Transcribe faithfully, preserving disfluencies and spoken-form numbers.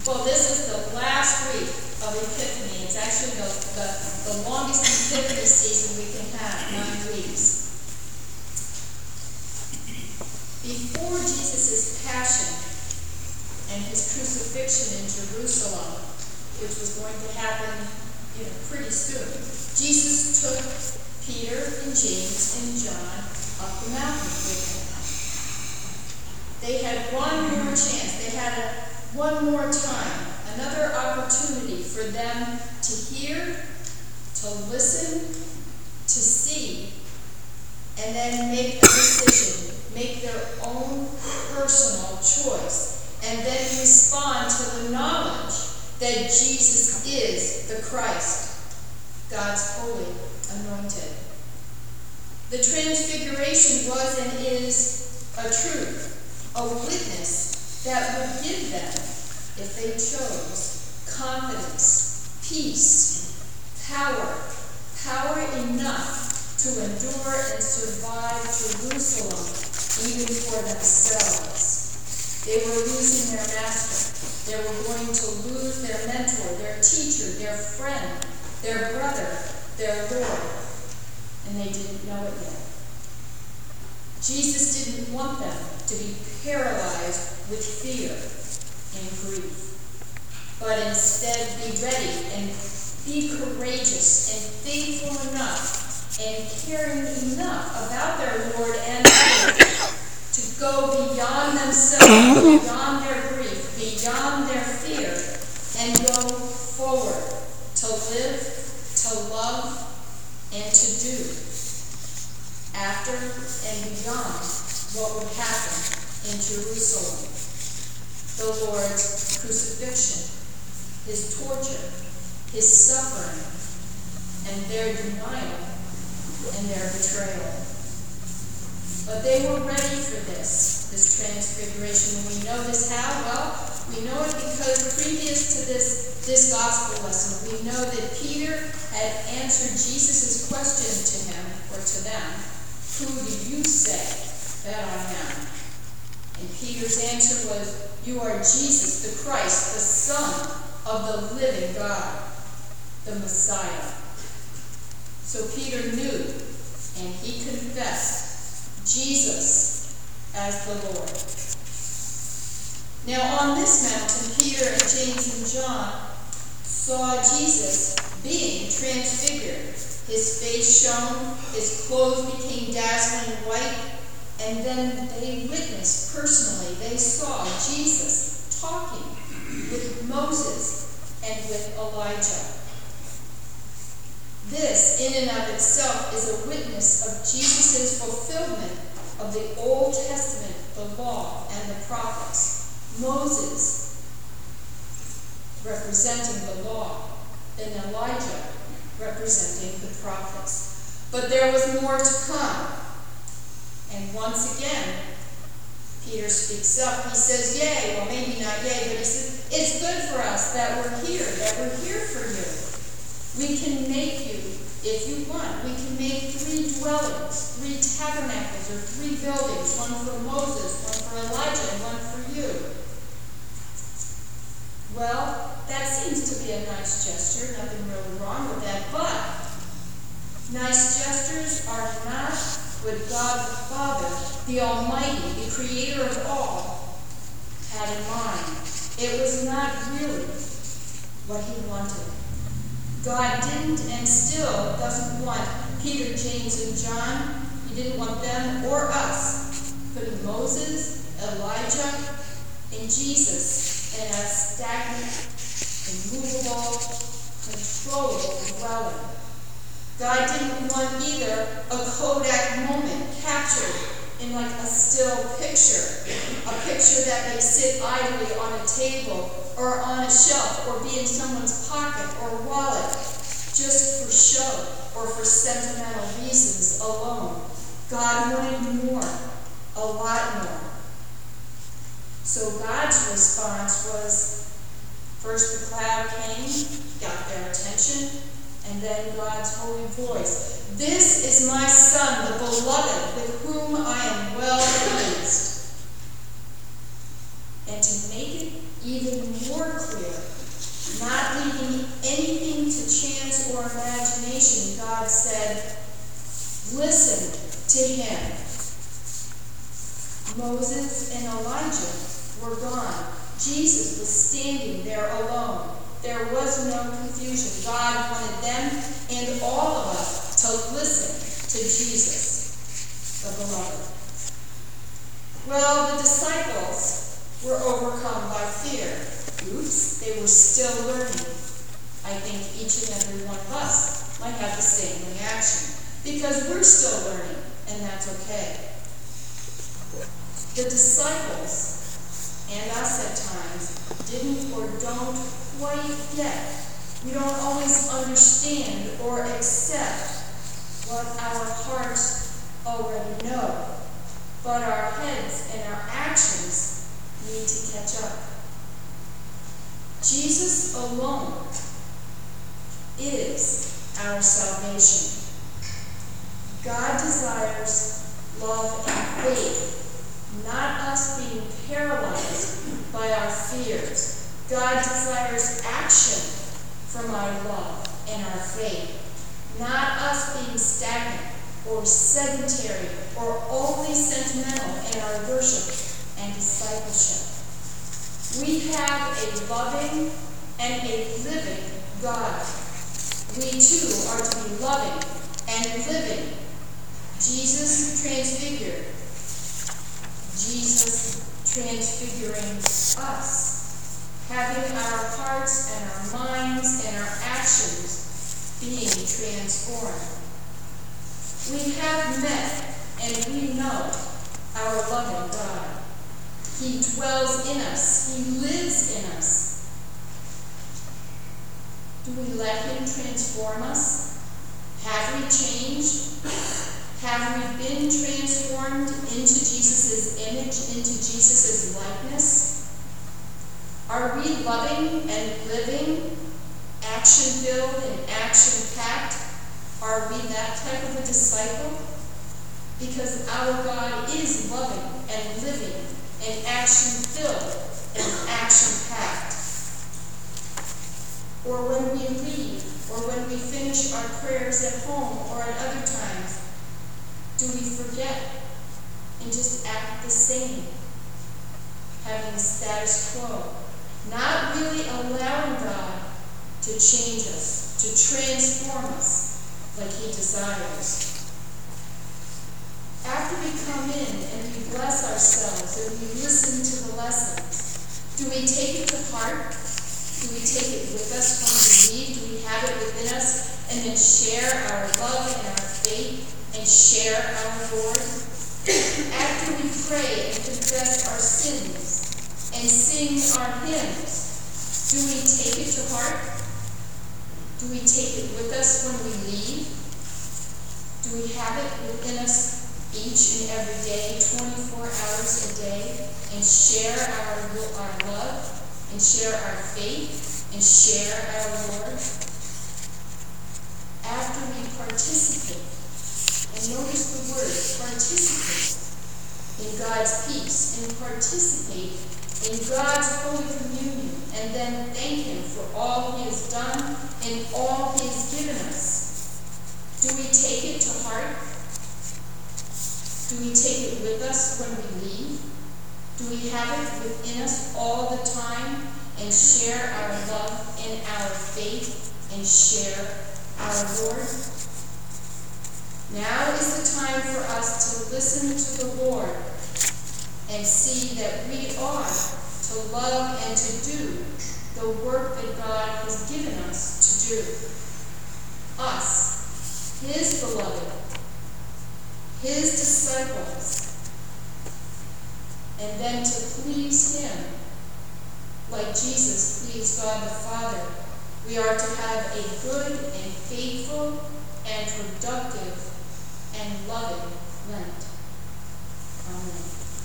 Well, this is the last week of Epiphany. It's actually the, the, the longest Epiphany season we can have, nine weeks. Before Jesus' passion and his crucifixion in Jerusalem, which was going to happen, you know, pretty soon, Jesus took Peter and James and John up the mountain with him. They had one more chance. They had a, one more time, another opportunity for them to hear, to listen, to see, and then make a decision, make their own personal choice, and then respond to the knowledge that Jesus is the Christ, God's holy anointed. The transfiguration was and is a truth, a witness that would give them, if they chose, confidence, peace, power, power enough to endure and survive Jerusalem, even for themselves. They were losing their master. They were going to lose their mentor, their teacher, their friend, their brother, their Lord. And they didn't know it yet. Jesus didn't want them to be paralyzed with fear and grief, but instead be ready and be courageous and faithful enough and caring enough about their Lord and others to go beyond themselves, beyond their grief, beyond their fear, and go forward to live, to love, and to do after and beyond what would happen in Jerusalem. The Lord's crucifixion, his torture, his suffering, and their denial and their betrayal. But they were ready for this, this transfiguration. And we know this how? Well, we know it because previous to this, this gospel lesson, we know that Peter had answered Jesus' question to him, or to them, "Who do you say that I am?" And Peter's answer was, "You are Jesus the Christ, the Son of the living God, the Messiah." So Peter knew, and he confessed Jesus as the Lord. Now on this mountain, Peter and James and John saw Jesus being transfigured. His face shone, his clothes became dazzling white, and then they witnessed personally, they saw Jesus talking with Moses and with Elijah. This, in and of itself, is a witness of Jesus' fulfillment of the Old Testament, the law, and the prophets. Moses representing the law, and Elijah representing the prophets. But there was more to come. And once again, Peter speaks up. He says, yea, well maybe not yea, but he says, it's good for us that we're here, that we're here for you. We can make you, if you want, we can make three dwellings, three tabernacles, or three buildings, one for Moses, one for Elijah, and one for you. Well, that seems to be a nice gesture, nothing really wrong with that, but nice gestures are not what God the Father, the Almighty, the Creator of all, had in mind. It was not really what he wanted. God didn't and still doesn't want Peter, James, and John. He didn't want them or us putting Moses, Elijah, and Jesus in a stagnant, immovable, controllable dwelling. God didn't want either a Kodak moment captured in like a still picture, a picture that may sit idly on a table or on a shelf or be in someone's pocket or wallet just for show or for sentimental reasons alone. God wanted more, a lot more. So God's response was, first the cloud came, got their attention, and then God's holy voice. This is my Son, the beloved, with whom I am well pleased. And to make it even more clear, anything to chance or imagination, God said, listen to him. Moses and Elijah were gone. Jesus was standing there alone. There was no confusion. God wanted them and all of us to listen to Jesus, the beloved. Well, the disciples were overcome by fear. Oops, they were still learning. I think each and every one of us might have the same reaction, because we're still learning, and that's okay. The disciples, and us at times, didn't or don't quite get. We don't always understand or accept what our hearts already know, but our heads and our actions need to catch up. Jesus alone is our salvation. God desires love and faith, not us being paralyzed by our fears. God desires action from our love and our faith, not us being stagnant or sedentary or only sentimental in our worship and discipleship. We have a loving and a living God. We too are to be loving and living. Jesus transfigured. Jesus transfiguring us, having our hearts and our minds and our actions being transformed. We have met and we know our loving God. He dwells in us. He lives in us. Do we let him transform us? Have we changed? Have we been transformed into Jesus' image, into Jesus' likeness? Are we loving and living, action-filled and action-packed? Are we that type of a disciple? Because our God is loving and living and action-filled and action-packed. Or when we leave, or when we finish our prayers at home or at other times, do we forget and just act the same, having status quo, not really allowing God to change us, to transform us like he desires? After we come in and we bless ourselves and we listen to the lessons, do we take it to heart? Do we take it with us when we leave? Do we have it within us and then share our love and our faith and share our Lord? After we pray and confess our sins and sing our hymns, do we take it to heart? Do we take it with us when we leave? Do we have it within us each and every day, twenty-four hours a day, and share our, our love, and share our faith, and share our Lord? After we participate, and notice the word, participate in God's peace, and participate in God's Holy Communion, and then thank him for all he has done and all he has given us, do we take it to heart? Do we take it with us when we leave? Do we have it within us all the time and share our love and our faith and share our Lord? Now is the time for us to listen to the Lord and see that we are to love and to do the work that God has given us to do. Us, his beloved, his disciples, and then to please him like Jesus pleased God the Father. We are to have a good and faithful and productive and loving Lent. Amen.